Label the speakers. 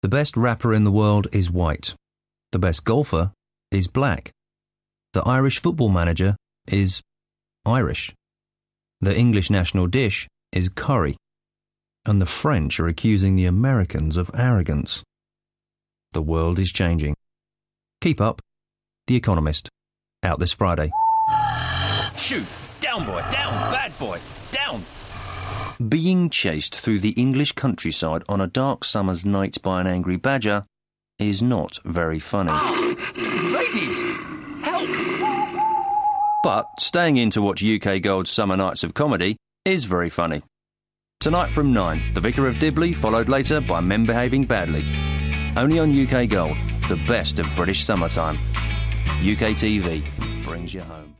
Speaker 1: The best rapper in the world is white. The best golfer is black. The Irish football manager is Irish. The English national dish is curry. And the French are accusing the Americans of arrogance. The world is changing. Keep up. The Economist. Out this Friday.
Speaker 2: Shoot! Down, boy! Down! Bad boy! Down!
Speaker 1: Being chased through the English countryside on a dark summer's night by an angry badger is not very funny.
Speaker 2: Ladies! Help!
Speaker 1: But staying in to watch UK Gold's Summer Nights of Comedy is very funny. Tonight from 9, The Vicar of Dibley, followed later by Men Behaving Badly. Only on UK Gold, the best of British summertime. UK TV brings you home.